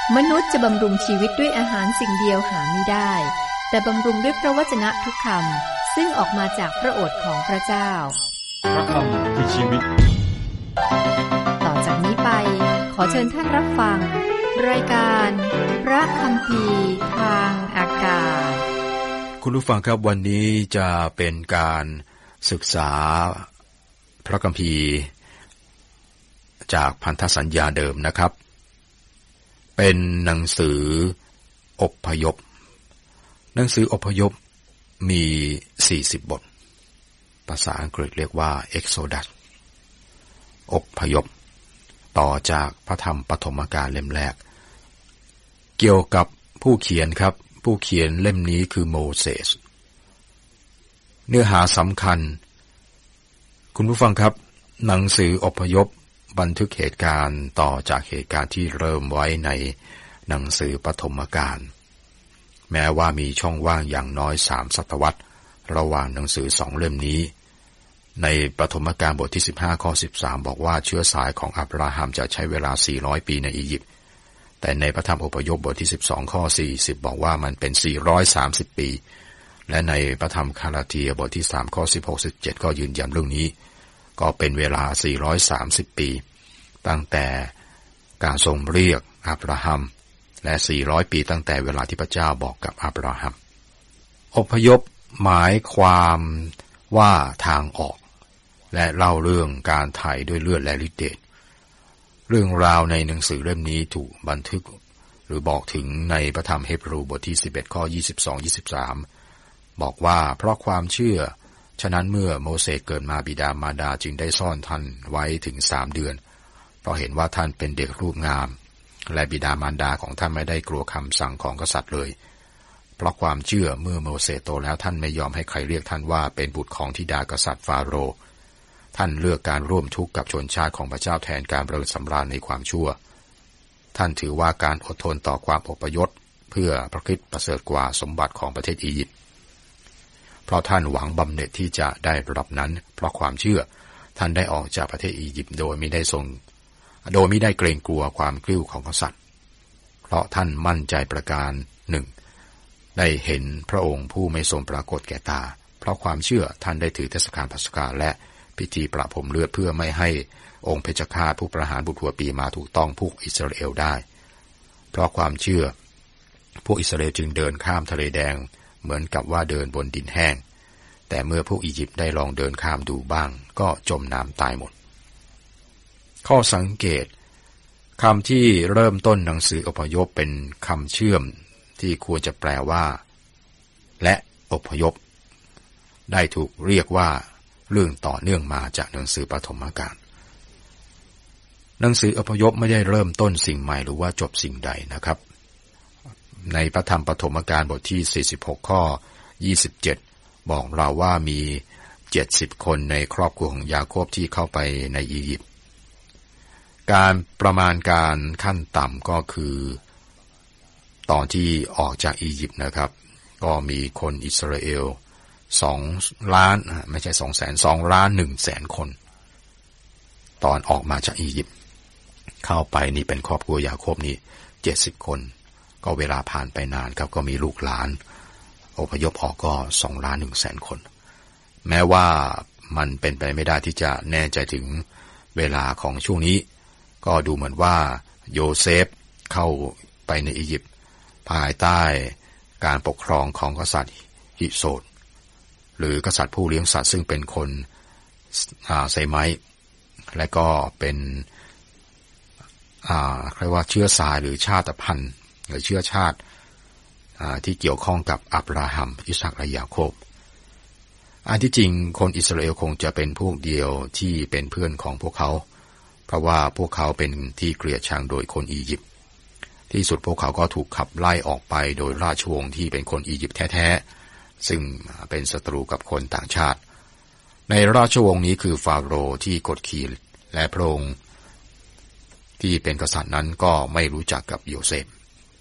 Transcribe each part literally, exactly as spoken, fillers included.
มนุษย์จะบำรุงชีวิตด้วยอาหารสิ่งเดียวหาไม่ได้แต่บำรุงด้วยพระวจนะทุกคำซึ่งออกมาจากพระโอษฐ์ของพระเจ้าพระคำคือชีวิตต่อจากนี้ไปขอเชิญท่านรับฟังรายการพระคัมภีร์ทางอากาศคุณผู้ฟังครับวันนี้จะเป็นการศึกษาพระคัมภีร์จากพันธสัญญาเดิมนะครับเป็นหนังสืออพยพหนังสืออพยพมีสี่สิบบทภาษาอังกฤษเรียกว่า Exodus อพยพต่อจากพระธรรมปฐมกาลเล่มแรกเกี่ยวกับผู้เขียนครับผู้เขียนเล่มนี้คือโมเสสเนื้อหาสำคัญคุณผู้ฟังครับหนังสืออพยพบันทึกเหตุการณ์ต่อจากเหตุการณ์ที่เริ่มไว้ในหนังสือปฐมกาลแม้ว่ามีช่องว่างอย่างน้อยสามศตวรรษระหว่างหนังสือสองเล่มนี้ในปฐมกาลบทที่สิบห้าข้อสิบสามบอกว่าเชื้อสายของอับราฮัมจะใช้เวลาสี่ร้อยปีในอียิปต์แต่ในพระธรรมอพยพบทที่สิบสองข้อสี่สิบบอกว่ามันเป็นสี่ร้อยสามสิบปีและในพระธรรมคาลาเทียบทที่สามข้อสิบหก สิบเจ็ดก็ยืนยันเรื่องนี้ก็เป็นเวลาสี่ร้อยสามสิบปีตั้งแต่การทรงเรียกอับราฮัมและสี่ร้อยปีตั้งแต่เวลาที่พระเจ้าบอกกับอับราฮัมอพยพหมายความว่าทางออกและเล่าเรื่องการไถ่ด้วยเลือดและฤทธิ์เดชเรื่องราวในหนังสือเล่มนี้ถูกบันทึกหรือบอกถึงในพระธรรมเฮบรูบทที่สิบเอ็ดข้อยี่สิบสอง ยี่สิบสามบอกว่าเพราะความเชื่อฉะนั้นเมื่อโมเสสเกิดมาบิดามารดาจึงได้ซ่อนท่านไว้ถึงสามเดือนเพราะเห็นว่าท่านเป็นเด็กรูปงามและบิดามารดาของท่านไม่ได้กลัวคำสั่งของกษัตริย์เลยเพราะความเชื่อเมื่อโมเสสโตแล้วท่านไม่ยอมให้ใครเรียกท่านว่าเป็นบุตรของธิดากษัตริย์ฟาโรห์ท่านเลือกการร่วมทุกข์กับชนชาติของพระเจ้าแทนการเริงสำราญในความชั่วท่านถือว่าการอดทนต่อความอพยพเพื่อพระคริสต์ประเสริฐกว่าสมบัติของประเทศอียิปต์เพราะท่านหวังบำเหน็จที่จะได้รับนั้นเพราะความเชื่อท่านได้ออกจากประเทศอียิปต์โดยไม่ได้ทรงโดยไม่ได้เกรงกลัวความกลิ้วของกษัตริย์เพราะท่านมั่นใจประการหนึ่งได้เห็นพระองค์ผู้ไม่ทรงปรากฏแก่ตาเพราะความเชื่อท่านได้ถือเทศกาลปัสกาและพิธีประพรมเลือดเพื่อไม่ให้องค์เพชฌฆาตผู้ประหารบุตรหัวปีมาถูกต้องพวกอิสราเอลได้เพราะความเชื่อพวกอิสราเอลจึงเดินข้ามทะเลแดงเหมือนกับว่าเดินบนดินแห้งแต่เมื่อพวกอียิปต์ได้ลองเดินข้ามดูบ้างก็จมน้ำตายหมดข้อสังเกตคำที่เริ่มต้นหนังสืออพยพเป็นคำเชื่อมที่ควรจะแปลว่าและอพยพได้ถูกเรียกว่าเรื่องต่อเนื่องมาจากหนังสือปฐมกาลหนังสืออพยพไม่ได้เริ่มต้นสิ่งใหม่หรือว่าจบสิ่งใดนะครับในพระธรรมปฐมกาลบทที่สี่สิบหกข้อยี่สิบเจ็ดบอกเราว่ามีเจ็ดสิบคนในครอบครัวของยาโคบที่เข้าไปในอียิปต์การประมาณการขั้นต่ำก็คือตอนที่ออกจากอียิปต์นะครับก็มีคนอิสราเอลสองล้านไม่ใช่สองแสนสองล้านหนึ่งแสนคนตอนออกมาจากอียิปต์เข้าไปนี่เป็นครอบครัวยาโคบนี่เจ็ดสิบคนก็เวลาผ่านไปนานครับก็มีลูกหลานอพยพออกก็สองล้านหนึ่งแสนคนแม้ว่ามันเป็นไปไม่ได้ที่จะแน่ใจถึงเวลาของช่วงนี้ก็ดูเหมือนว่าโยเซฟเข้าไปในอียิปต์ภายใต้การปกครองของกษัตริย์ฮิโสดหรือกษัตริย์ผู้เลี้ยงสัตว์ซึ่งเป็นคนไซไมต์และก็เป็นอ่าเรียกว่าเชื้อสายหรือชาติพันธุ์หรือเชื้อชาติที่เกี่ยวข้องกับอับราฮัมอิสอัคและยาโคบอันที่จริงคนอิสราเอลคงจะเป็นพวกเดียวที่เป็นเพื่อนของพวกเขาเพราะว่าพวกเขาเป็นที่เกลียดชังโดยคนอียิปต์ที่สุดพวกเขาก็ถูกขับไล่ออกไปโดยราชวงศ์ที่เป็นคนอียิปต์แท้ๆซึ่งเป็นศัตรูกับคนต่างชาติในราชวงศ์นี้คือฟาโรห์ที่กดขี่และพระองค์ที่เป็นกษัตริย์นั้นก็ไม่รู้จักกับโยเซฟ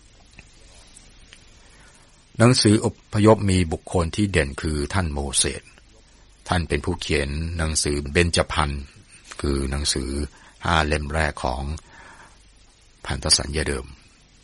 หนังสืออพยพมีบุคคลที่เด่นคือท่านโมเสสท่านเป็นผู้เขียนหนังสือเบญจพรรณคือหนังสือห้าเล่มแรกของพันธสัญญาเดิม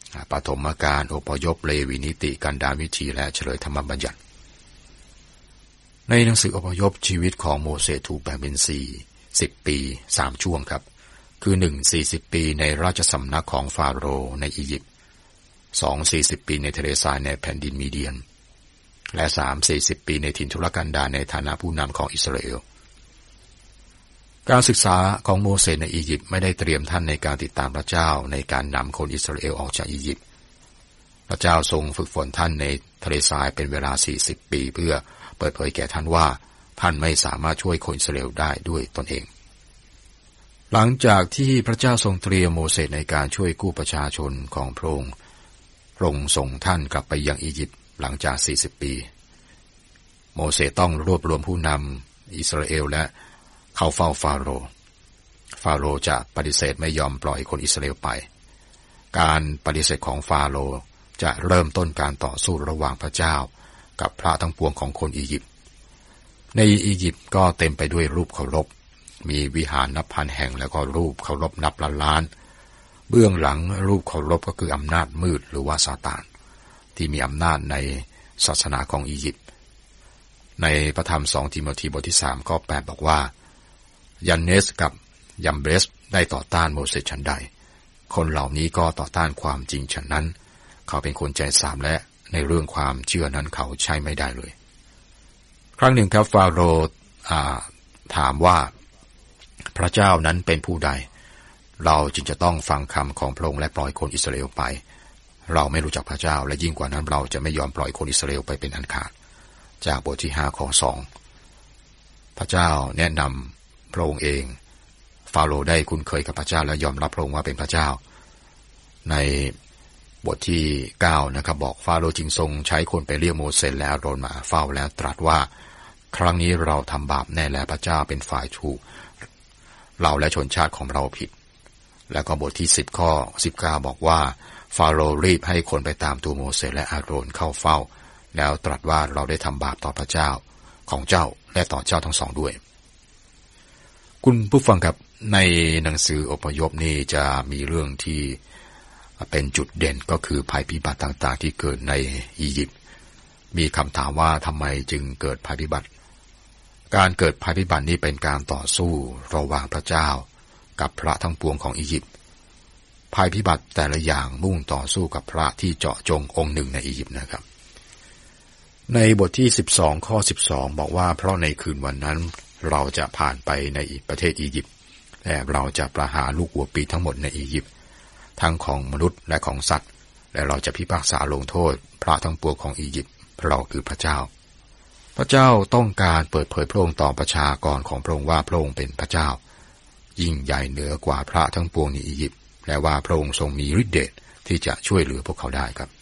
ปฐมกาลอพยพเลวีนิติกันดารวิธีและเฉลยธรรมบัญญัติในหนังสืออพยพชีวิตของโมเสสถูกแบ่งเป็นสี่สิบปีสามช่วงครับคือหนึ่ง สี่สิบปีในราชสำนักของฟาโรห์ในอียิปต์สอง สี่สิบปีในทะเลทรายในแผ่นดินมีเดียนและสาม สี่สิบปีในถิ่นทุรกันดารในฐานะผู้นำของอิสราเอลการศึกษาของโมเสสในอียิปต์ไม่ได้เตรียมท่านในการติดตามพระเจ้าในการนำคนอิสราเอลออกจากอียิปต์พระเจ้าทรงฝึกฝนท่านในทะเลทรายเป็นเวลาสี่สิบปีเพื่อเปิดเผยแก่ท่านว่าท่านไม่สามารถช่วยคนอิสราเอลได้ด้วยตนเองหลังจากที่พระเจ้าทรงเตรียมโมเสสในการช่วยกู้ประชาชนของพระองค์พระองค์ส่งท่านกลับไปยังอียิปต์หลังจากสี่สิบปีโมเสสต้องรวบรวมผู้นำอิสราเอลและเข้าเฝ้าฟาโรห์ฟาโรห์จะปฏิเสธไม่ยอมปล่อยคนอิสราเอลไปการปฏิเสธของฟาโรห์จะเริ่มต้นการต่อสู้ระหว่างพระเจ้ากับพระทั้งปวงของคนอียิปต์ในอียิปต์ก็เต็มไปด้วยรูปเคารพมีวิหารนับพันแห่งแล้วก็รูปเคารพนับล้านล้านเบื้องหลังรูปเคารพก็คืออำนาจมืดหรือว่าซาตานที่มีอำนาจในศาสนาของอียิปต์ในพระธรรมสองทิโมธีบทที่สามข้อแปดบอกว่ายันเนสกับยัมเบรสได้ต่อต้านโมเสสฉันใดคนเหล่านี้ก็ต่อต้านความจริงฉันนั้นเขาเป็นคนใจสามและในเรื่องความเชื่อนั้นเขาใช้ไม่ได้เลยครั้งหนึ่งครับฟาโรห์ถามว่าพระเจ้านั้นเป็นผู้ใดเราจึงจะต้องฟังคำของพระองค์และปล่อยคนอิสราเอลไปเราไม่รู้จักพระเจ้าและยิ่งกว่านั้นเราจะไม่ยอมปล่อยคนอิสราเอลไปเป็นอันขาดจากบทที่ห้าข้อสองพระเจ้าแนะนำพระองค์เองฟาโรห์ได้คุ้นเคยกับพระเจ้าและยอมรับพระองค์ว่าเป็นพระเจ้าในบทที่เก้านะครับบอกฟาโรห์จึงทรงใช้คนไปเรียกโมเสสและอาโรนมาเฝ้าแล้วตรัสว่าครั้งนี้เราทำบาปแน่และพระเจ้าเป็นฝ่ายถูกเราและชนชาติของเราผิดแล้วก็บทที่สิบข้อสิบเก้าบอกว่าฟาโรห์รีบให้คนไปตามตัวโมเสสและอาโรนเข้าเฝ้าแล้วตรัสว่าเราได้ทำบาปต่อพระเจ้าของเจ้าและต่อเจ้าทั้งสองด้วยคุณผู้ฟังครับในหนังสืออพยพนี้จะมีเรื่องที่เป็นจุดเด่นก็คือภัยพิบัติต่างๆที่เกิดในอียิปต์มีคำถามว่าทำไมจึงเกิดภัยพิบัติการเกิดภัยพิบัตินี้เป็นการต่อสู้ระหว่างพระเจ้ากับพระทั้งปวงของอียิปต์ภัยพิบัติแต่ละอย่างมุ่งต่อสู้กับพระที่เจาะจงองค์หนึ่งในอียิปต์นะครับในบทที่สิบสองข้อสิบสองบอกว่าเพราะในคืนวันนั้นเราจะผ่านไปในประเทศอียิปต์และเราจะประหารลูกวัวปีทั้งหมดในอียิปต์ทั้งของมนุษย์และของสัตว์และเราจะพิพากษาลงโทษพระทั้งปวงของอียิปต์เพราะเราคือพระเจ้าพระเจ้าต้องการเปิดเผยพระองค์ต่อประชากรของพระองค์ว่าพระองค์เป็นพระเจ้ายิ่งใหญ่เหนือกว่าพระทั้งปวงในอียิปต์และว่าพระองค์ทรงมีฤทธิ์เดชที่จะช่วยเหลือพวกเขาได้ครับ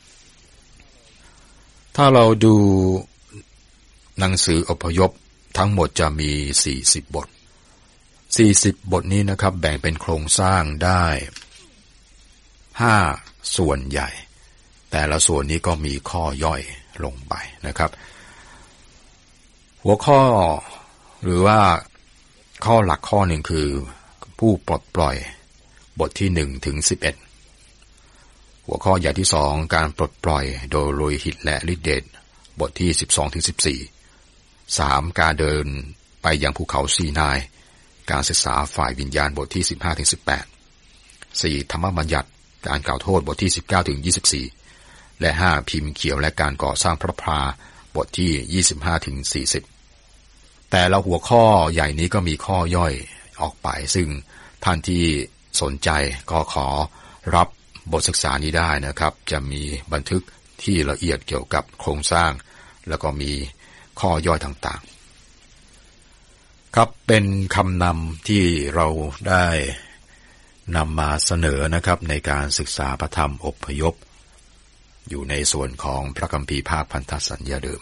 ถ้าเราดูหนังสืออพยพทั้งหมดจะมีสี่สิบบทสี่สิบบทนี้นะครับแบ่งเป็นโครงสร้างได้ห้าส่วนใหญ่แต่ละส่วนนี้ก็มีข้อย่อยลงไปนะครับหัวข้อหรือว่าข้อหลักข้อหนึ่งคือผู้ปลดปล่อยบทที่หนึ่งถึงสิบเอ็ดหัวข้อใหญ่ที่สองการปลดปล่อยโดยโลหิตและฤทธิ์เดชบทที่สิบสองถึงสิบสี่สามการเดินไปยังภูเขาซีนายการศึกษาฝ่ายวิญญาณบทที่สิบห้าถึงสิบแปดสี่ธรรมบัญญัติการกล่าวโทษบทที่สิบเก้าถึงยี่สิบสี่และห้าพิมพ์เขียวและการก่อสร้างพระพลาบทที่ยี่สิบห้าถึงสี่สิบแต่ละหัวข้อใหญ่นี้ก็มีข้อย่อยออกไปซึ่งท่านที่สนใจก็ขอรับบทศึกษานี้ได้นะครับจะมีบันทึกที่ละเอียดเกี่ยวกับโครงสร้างแล้วก็มีข้อย่อยต่างๆครับเป็นคำนำที่เราได้นำมาเสนอนะครับในการศึกษาพระธรรมอพยพอยู่ในส่วนของพระคัมภีร์ภาคพันธสัญญาเดิม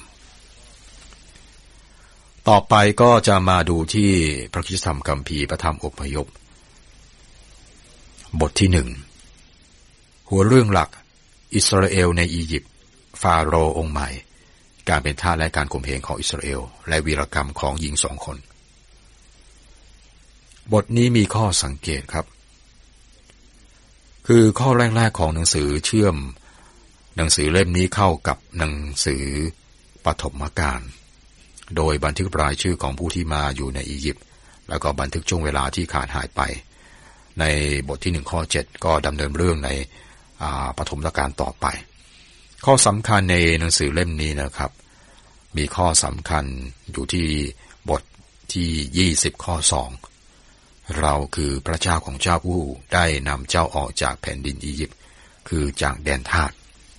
ต่อไปก็จะมาดูที่พระคริสตธรรมคัมภีร์พระธรรมอพยพบทที่หนึ่งหัวเรื่องหลักอิสราเอลในอียิปต์ฟาโรห์องค์ใหม่การเป็นทาสและการข่มเหงของอิสราเอลและวีรกรรมของหญิงสองคนบทนี้มีข้อสังเกตครับคือข้อแรกๆของหนังสือเชื่อมหนังสือเล่มนี้เข้ากับหนังสือปฐมกาลโดยบันทึกรายชื่อของผู้ที่มาอยู่ในอียิปต์แล้วก็บันทึกช่วงเวลาที่ขาดหายไปในบทที่หนึ่งข้อเจ็ดก็ดำเนินเรื่องในปฐมกาลต่อไปข้อสำคัญในหนังสือเล่มนี้นะครับมีข้อสำคัญอยู่ที่บทที่ยี่สิบข้อสองเราคือพระเจ้าของเจ้าผู้ได้นำเจ้าออกจากแผ่นดินอียิปต์คือจากแดนทาส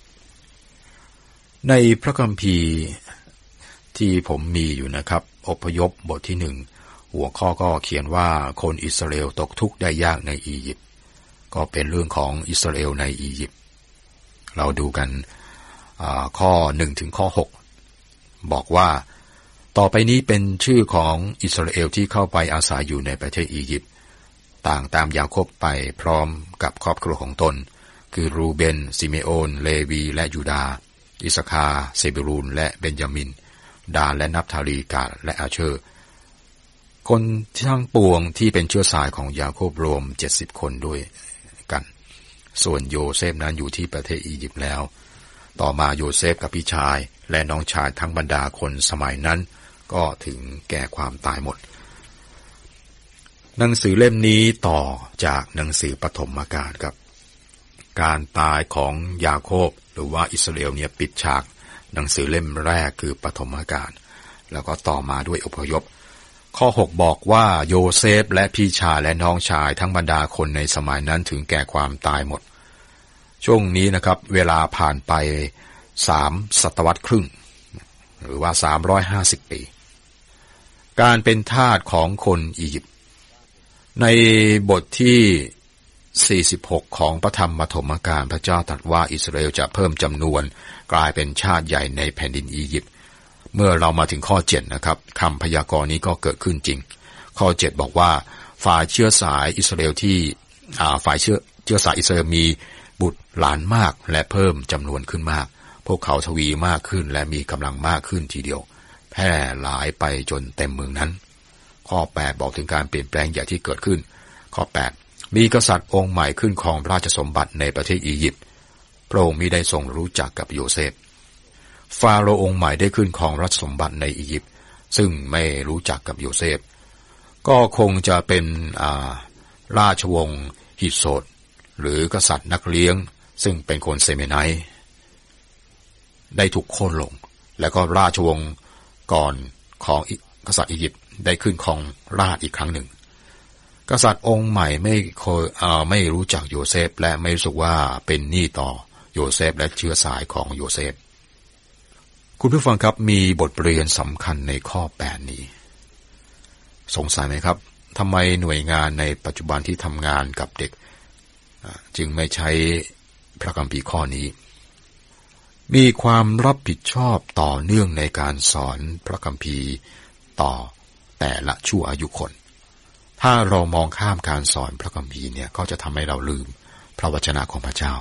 ในพระคัมภีร์ที่ผมมีอยู่นะครับอพยพบทที่หนึ่งหัวข้อก็เขียนว่าคนอิสราเอลตกทุกข์ได้ยากในอียิปต์ก็เป็นเรื่องของอิสราเอลในอียิปต์เราดูกันข้อหนึ่งถึงข้อหกบอกว่าต่อไปนี้เป็นชื่อของอิสราเอลที่เข้าไปอาศัยอยู่ในประเทศอียิปต์ต่างตามยาโคบไปพร้อมกับครอบครัวของตนคือรูเบนซิเมโอนเลวีและยูดาห์อิสคาร์เซบูลูนและเบนยามินดานและนับทาลีกาดและอาเชอร์คนทั้งปวงที่เป็นเชื้อสายของยาโคบรวมเจ็ดสิบคนด้วยกันส่วนโยเซฟนั้นอยู่ที่ประเทศอียิปต์แล้วต่อมาโยเซฟกับพี่ชายและน้องชายทั้งบรรดาคนสมัยนั้นก็ถึงแก่ความตายหมดหนังสือเล่มนี้ต่อจากหนังสือปฐมกาลครับการตายของยาโคบหรือว่าอิสราเอลเนี่ยปิดฉากหนังสือเล่มแรกคือปฐมกาลแล้วก็ต่อมาด้วยอพยพข้อหกบอกว่าโยเซฟและพี่ชายและน้องชายทั้งบรรดาคนในสมัยนั้นถึงแก่ความตายหมดช่วงนี้นะครับเวลาผ่านไปสามศตวรรษครึ่งหรือว่าสามร้อยห้าสิบปีการเป็นทาสของคนอียิปต์ในบทที่สี่สิบหกของพระธรรมปฐมกาลพระเจ้าตรัสว่าอิสราเอลจะเพิ่มจำนวนกลายเป็นชาติใหญ่ในแผ่นดินอียิปต์เมื่อเรามาถึงข้อเจ็ดนะครับคำพยากรณ์นี้ก็เกิดขึ้นจริงข้อเจ็ดบอกว่าฝ่ายเชื้อสายอิสราเอลที่อ่าฝ่ายเชื้อเชื้อสายอิสราเอลมีบุตรหลานมากและเพิ่มจำนวนขึ้นมากพวกเขาทวีมากขึ้นและมีกำลังมากขึ้นทีเดียวแพร่หลายไปจนเต็มเมืองนั้นข้อแปดบอกถึงการเปลี่ยนแปลงใหญ่ที่เกิดขึ้นข้อแปดมีกษัตริย์องค์ใหม่ขึ้นครองราชสมบัติในประเทศอียิปต์พระองค์มิได้ทรงรู้จักกับโยเซฟฟาโรห์องค์ใหม่ได้ขึ้นครองราชสมบัติในอียิปต์ซึ่งไม่รู้จักกับโยเซฟก็คงจะเป็นราชวงศ์ฮิโสดหรือกษัตริย์นักเลี้ยงซึ่งเป็นคนเซเมไนต์ได้ถูกโค่นลงแล้วก็ราชวงศ์ก่อนของกษัตริย์อียิปต์ได้ขึ้นครองราชย์อีกครั้งหนึ่งกษัตริย์องค์ใหม่ไม่เคยเอ่อไม่รู้จักโยเซฟและไม่รู้สึกว่าเป็นหนี้ต่อโยเซฟและเชื้อสายของโยเซฟคุณผู้ฟังครับมีบทเรียนสำคัญในข้อแปดนี้สงสัยไหมครับทำไมหน่วยงานในปัจจุบันที่ทำงานกับเด็กจึงไม่ใช้พระคัมภีร์ข้อนี้มีความรับผิดชอบต่อเนื่องในการสอนพระคัมภีร์ต่อแต่ละชั่วอายุคนถ้าเรามองข้ามการสอนพระคัมภีร์เนี่ยก็จะทำให้เราลืมพระวจนะของพระเจ้า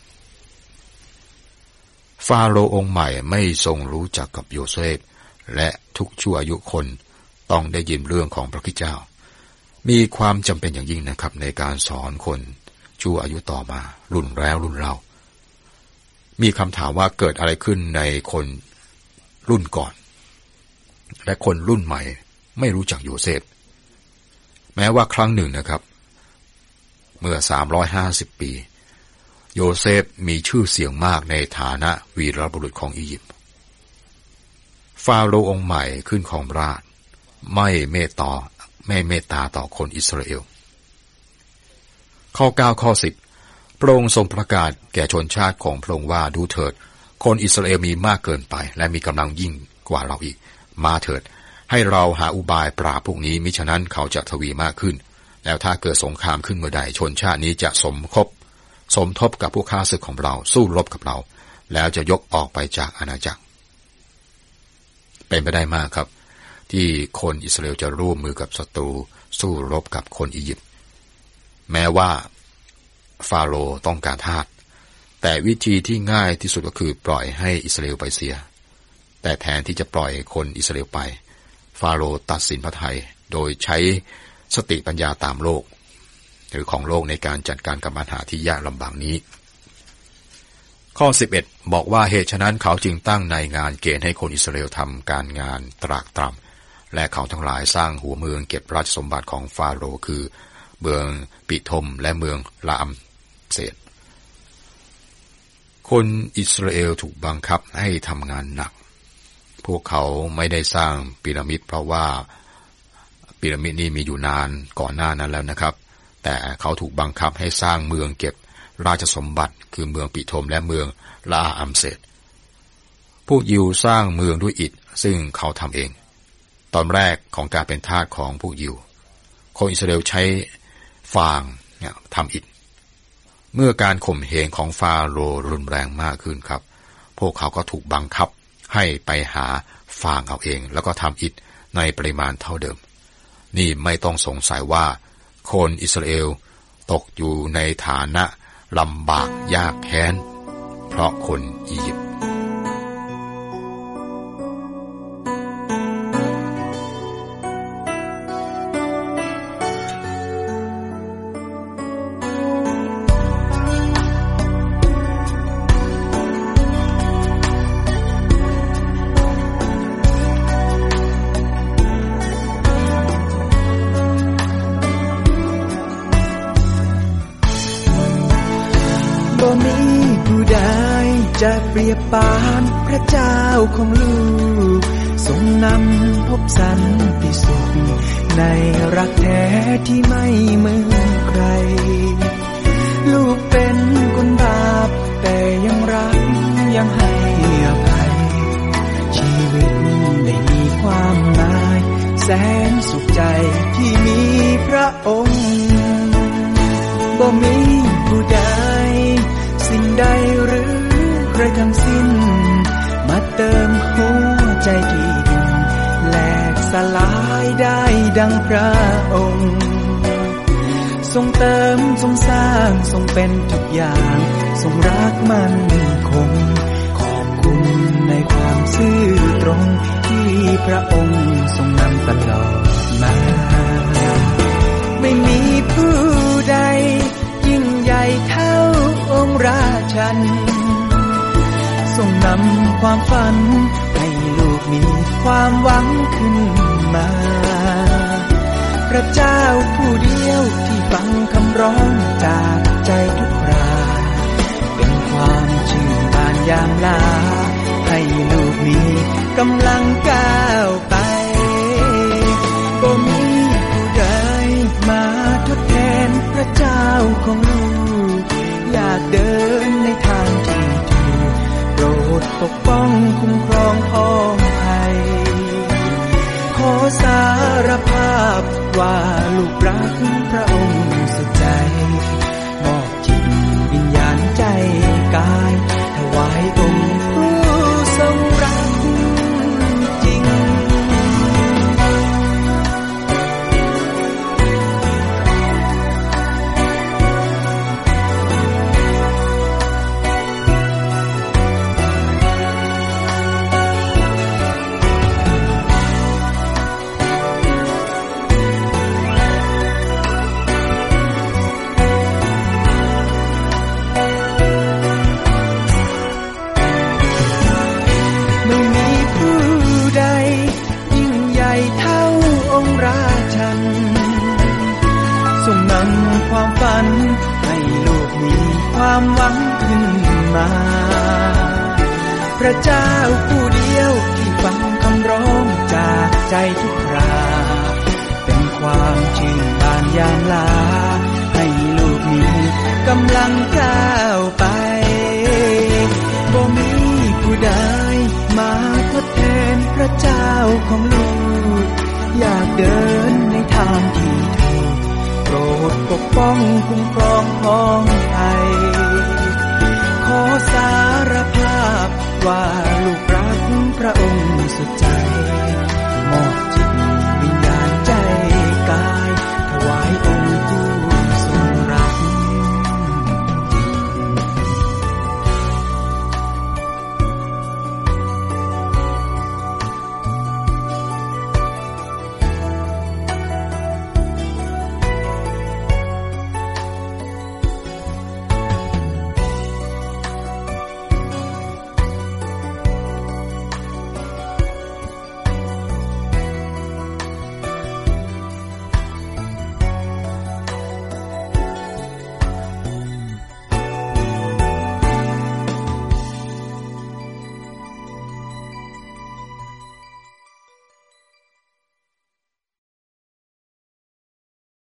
ฟาโรห์องค์ใหม่ไม่ทรงรู้จักกับโยเซฟและทุกชั่วอายุคนต้องได้ยินเรื่องของพระคริสต์เจ้ามีความจำเป็นอย่างยิ่งนะครับในการสอนคนชั่วอายุต่อมารุ่นแล้วรุ่นเรามีคำถามว่าเกิดอะไรขึ้นในคนรุ่นก่อนและคนรุ่นใหม่ไม่รู้จักโยเซฟแม้ว่าครั้งหนึ่งนะครับเมื่อสามร้อยห้าสิบปีโยเซฟมีชื่อเสียงมากในฐานะวีรบุรุษของอียิปต์ฟาโรห์องค์ใหม่ขึ้นครองราชย์ไม่เมตตาไม่เมตตาต่อคนอิสราเอลข้อเก้าข้อสิบพระองค์ทรงประกาศแก่ชนชาติของพระองค์ว่าดูเถิดคนอิสราเอลมีมากเกินไปและมีกำลังยิ่งกว่าเราอีกมาเถิดให้เราหาอุบายปราบพวกนี้มิฉะนั้นเขาจะทวีมากขึ้นแล้วถ้าเกิดสงครามขึ้นเมื่อใดชนชาตินี้จะสมคบสมทบกับผู้ฆ่าศึกของเราสู้รบกับเราแล้วจะยกออกไปจากอาณาจักรเป็นไปได้มากครับที่คนอิสราเอลจะร่วมมือกับศัตรูสู้รบกับคนอียิปต์แม้ว่าฟาโรห์ต้องการทาสแต่วิธีที่ง่ายที่สุดก็คือปล่อยให้อิสราเอลไปเสียแต่แทนที่จะปล่อยคนอิสราเอลไปฟาโรห์ตัดสินพระทัยโดยใช้สติปัญญาตามโลกหรือของโลกในการจัดการกับปัญหาที่ยากลำบากนี้ข้อสิบเอ็ดบอกว่าเหตุฉะนั้นเขาจึงตั้งในงานเกณฑ์ให้คนอิสราเอลทำการงานตรากตรำและเขาทั้งหลายสร้างหัวเมืองเก็บราชสมบัติของฟาโรห์คือเมืองปิทมและเมืองลาอัมเซดคนอิสราเอลถูกบังคับให้ทำงานหนักพวกเขาไม่ได้สร้างพีระมิดเพราะว่าพีระมิดนี้มีอยู่นานก่อนหน้านั้นแล้วนะครับแต่เขาถูกบังคับให้สร้างเมืองเก็บราชสมบัติคือเมืองปิทมและเมืองลาอัมเซดพวกยิวสร้างเมืองด้วยอิฐซึ่งเขาทำเองตอนแรกของการเป็นทาสของพวกยิวคนอิสราเอลใช้ฟางเนี่ยทำอิฐเมื่อการข่มเหงของฟาโรห์รุนแรงมากขึ้นครับพวกเขาก็ถูกบังคับให้ไปหาฟางเอาเองแล้วก็ทำอิฐในปริมาณเท่าเดิมนี่ไม่ต้องสงสัยว่าคนอิสราเอลตกอยู่ในฐานะลำบากยากแค้นเพราะคนอียิปต์จะเปรียบปานพระเจ้าของลูกทรงนำพบสันติสุขในรักแท้ที่ไม่เหมือนใครลูกเป็นคนบาปแต่ยังรักยังให้อภัยชีวิตได้มีความหมายแสนสุขใจที่มีพระองค์บ่มีผู้ใดสิ่งใดหรือใครทั้งสิ้นมาเติมหัวใจที่ดินแหลกสลายได้ดังพระองค์ทรงเติมทรงสร้างทรงเป็นทุกอย่างทรงรักมั่นคงขอบคุณในความซื่อตรงที่พระองค์ทรงนำตลอดมาไม่มีผู้ใดยิ่งใหญ่เท่าองค์ราชันทรงนำความฝันให้ลูกมีความหวังขึ้นมาพระเจ้าผู้เดียวที่ฟังคำร้องจากใจทุกคราเป็นความชื่นบานยามลาให้ลูกมีกำลังก้าวไปบ่มีผู้ใดมาทดแทนพระเจ้าของลูกอยากเดินในทางที่โปรดปกป้องคุ้มครองพ้องไทยขอสารภาพว่าลูกรักพระองค์สุดใจมอบจิตวิญญาณใจกายถวายองค์ผู้ทรงรักจริงความฝันให้ลูกมีความหวังขึ้นมาพระเจ้าผู้เดียวที่ฟังคำร้องจากใจทุกคราเป็นความชื่นบานยามลาให้ลูกมีกำลังก้าวไปบ่มีผู้ใดมาทดแทนพระเจ้าของลูกอยากเดินในทางที่ถูกโปรดปกป้องคุ้มครองพ้องไทยขอสารภาพว่าลูกรักพระองค์สุดใจ